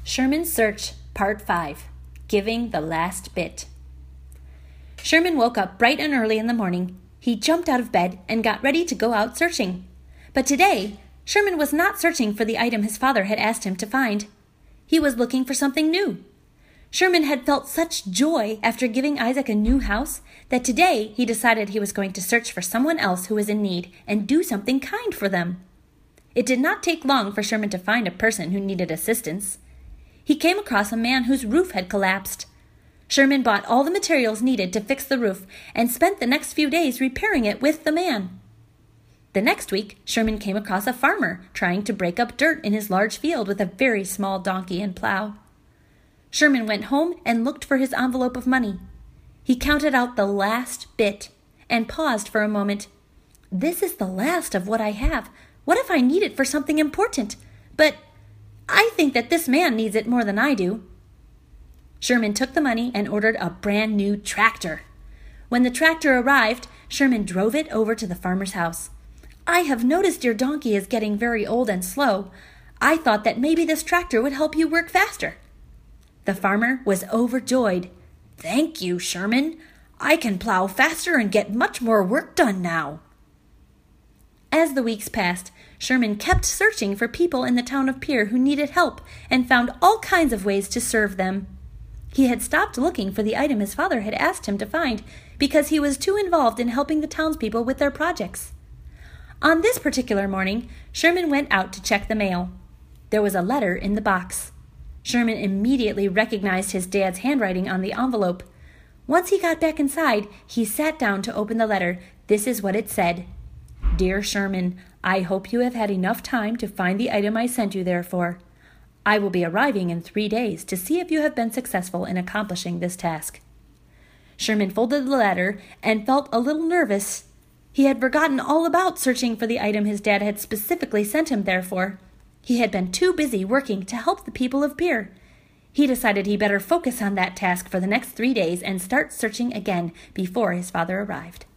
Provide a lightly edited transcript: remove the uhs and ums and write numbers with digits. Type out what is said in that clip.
Sherman's Search, Part 5, Giving the Last Bit. Sherman woke up bright and early in the morning. He jumped out of bed and got ready to go out searching. But today, Sherman was not searching for the item his father had asked him to find. He was looking for something new. Sherman had felt such joy after giving Isaac a new house that today he decided he was going to search for someone else who was in need and do something kind for them. It did not take long for Sherman to find a person who needed assistance. He came across a man whose roof had collapsed. Sherman bought all the materials needed to fix the roof and spent the next few days repairing it with the man. The next week, Sherman came across a farmer trying to break up dirt in his large field with a very small donkey and plow. Sherman went home and looked for his envelope of money. He counted out the last bit and paused for a moment. This is the last of what I have. What if I need it for something important? But I think that this man needs it more than I do. Sherman took the money and ordered a brand new tractor. When the tractor arrived, Sherman drove it over to the farmer's house. I have noticed your donkey is getting very old and slow. I thought that maybe this tractor would help you work faster. The farmer was overjoyed. Thank you, Sherman. I can plow faster and get much more work done now. As the weeks passed, Sherman kept searching for people in the town of Pierre who needed help and found all kinds of ways to serve them. He had stopped looking for the item his father had asked him to find because he was too involved in helping the townspeople with their projects. On this particular morning, Sherman went out to check the mail. There was a letter in the box. Sherman immediately recognized his dad's handwriting on the envelope. Once he got back inside, he sat down to open the letter. This is what it said. Dear Sherman, I hope you have had enough time to find the item I sent you there for. I will be arriving in 3 days to see if you have been successful in accomplishing this task. Sherman folded the letter and felt a little nervous. He had forgotten all about searching for the item his dad had specifically sent him there for. He had been too busy working to help the people of Pierre. He decided he better focus on that task for the next 3 days and start searching again before his father arrived.